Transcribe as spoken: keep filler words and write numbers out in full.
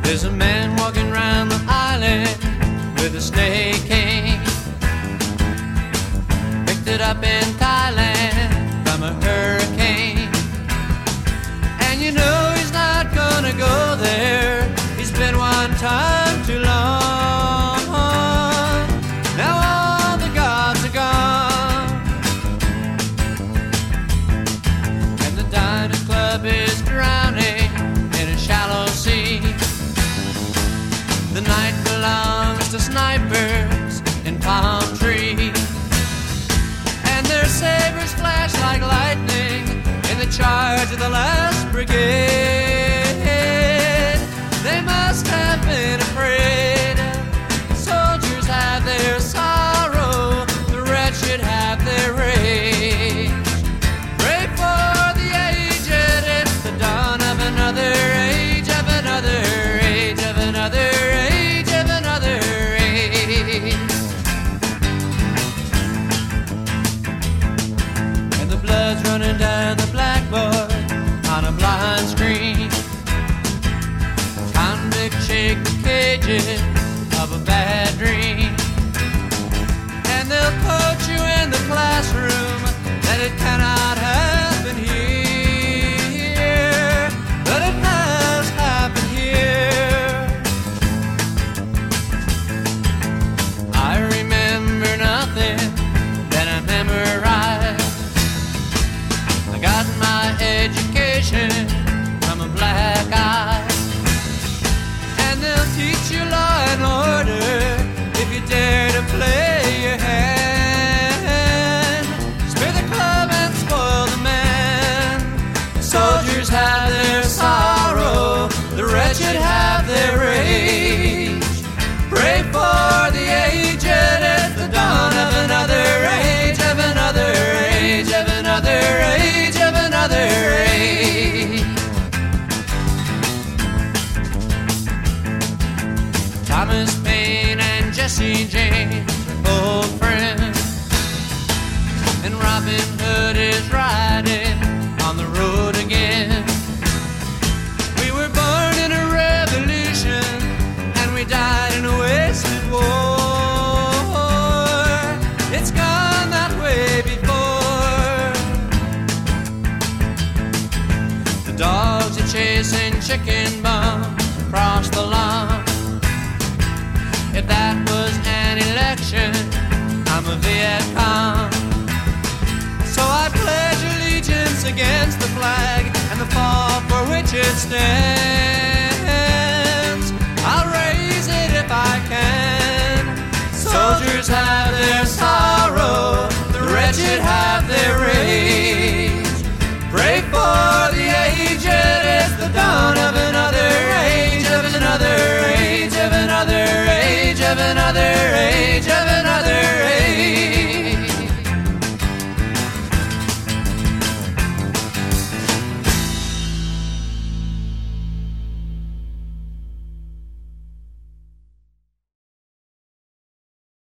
There's a man walking around the island with a snake cane. Picked it up in Thailand from a hurricane. And you know he's not gonna go there. He's been one time too long. Now all the gods are gone, and the Diners Club is drowning in a shallow sea. The night belongs to snipers in palm trees, and their sabers flash like lightning in the charge of the last brigade. They must have been afraid. Soldiers have their sorrow, the wretched have their rage. Pray for the aged, it's the dawn of another age, of another age, of another age, of another age. And the blood's running down the blackboard on a blind screen. Convicts shake the cages of a bad dream, and they'll coach you in the classroom that it cannot happen here, but it has happened here. I remember nothing that I memorized. I got my education from a black eye, and they'll teach you law and order if you dare to play your hand. Spare the club and spoil the man. Soldiers have their sorrow, the wretched have their rage. Pray for the aged at the dawn of another age, of another age, of another age, of another age. Thomas Paine and Jesse James are old friends, and Robin Hood is riding on the road again. We were born in a revolution, and we died in a wasted war. It's gone that way before. The dogs are chasing chicken bums across the lawn. If that was an election, I'm a Viet Cong. So I pledge allegiance against the flag and the fall for which it stands.